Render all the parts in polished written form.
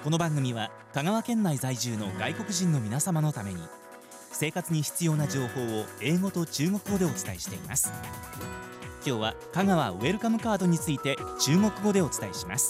この番組は香川県内在住の外国人の皆様のために生活に必要な情報を英語と中国語でお伝えしています。今日は香川ウェルカムカードについて中国語でお伝えします。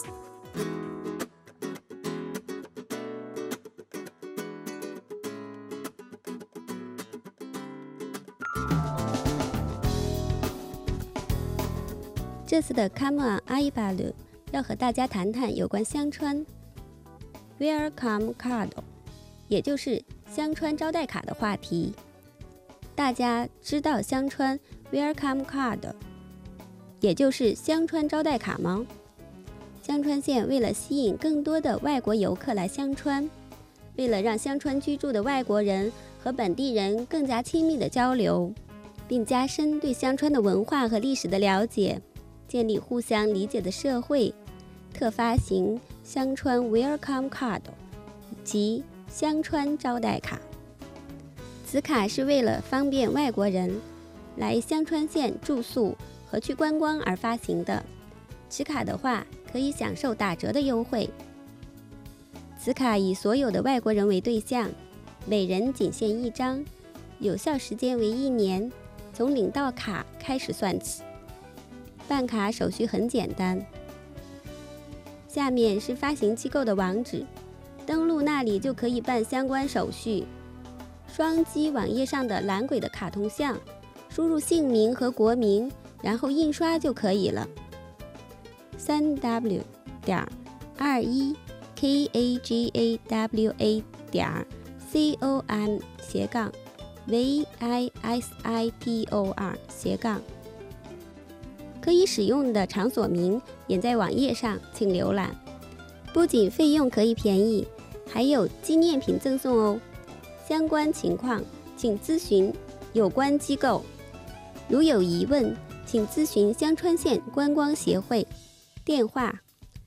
这次的 Come on 阿伊巴鲁要和大家谈谈有关香川 Welcome Card， 也就是香川招待卡的话题。大家知道香川 Welcome Card， 也就是香川招待卡吗？香川县为了吸引更多的外国游客来香川，为了让香川居住的外国人和本地人更加亲密的交流，并加深对香川的文化和历史的了解，建立互相理解的社会，特发行香川 Welcome Card， 即香川招待卡。此卡是为了方便外国人来香川县住宿和去观光而发行的。持卡的话，可以享受打折的优惠。此卡以所有的外国人为对象，每人仅限1张，有效时间为1年，从领到卡开始算起。办卡手续很简单，下面是发行机构的网址，登录那里就可以办相关手续。双击网页上的蓝轨的卡通像，输入姓名和国名，然后印刷就可以了。3w.2e.kagawa.com/visitor 可以使用的场所名也在网页上，请浏览。不仅费用可以便宜，还有纪念品赠送哦。相关情况请咨询有关机构，如有疑问，请咨询香川县观光协会，电话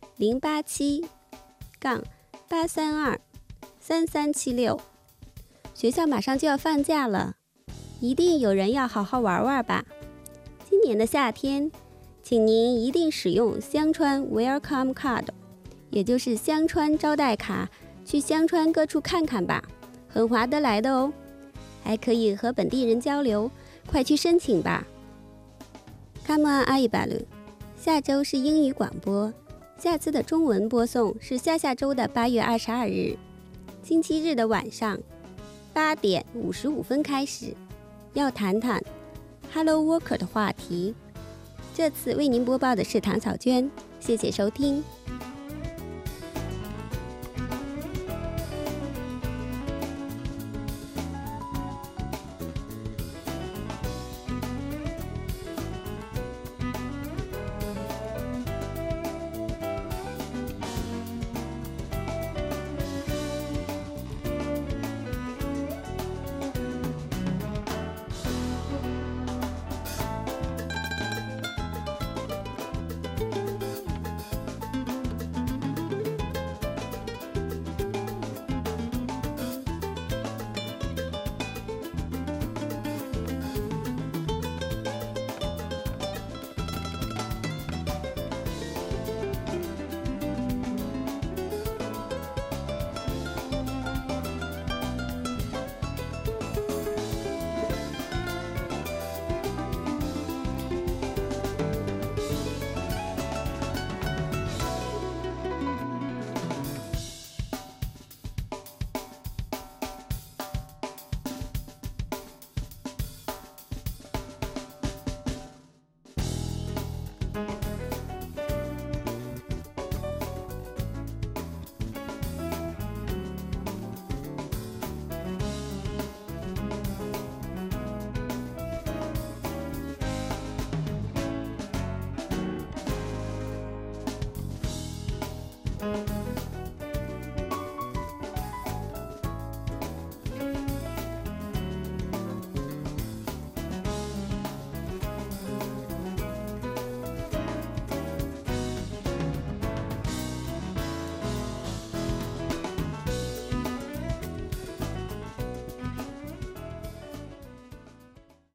087-832-3376。学校马上就要放假了，一定有人要好好玩玩吧。今年的夏天，请您一定使用香川 Welcome Card， 也就是香川招待卡，去香川各处看看吧，很划得来的哦，还可以和本地人交流，快去申请吧。Come on 阿伊巴鲁，下周是英语广播，下次的中文播送是下周的8月22日，星期日的晚上8点55分开始，要谈谈 Hello Worker 的话题。这次为您播报的是唐小娟，谢谢收听。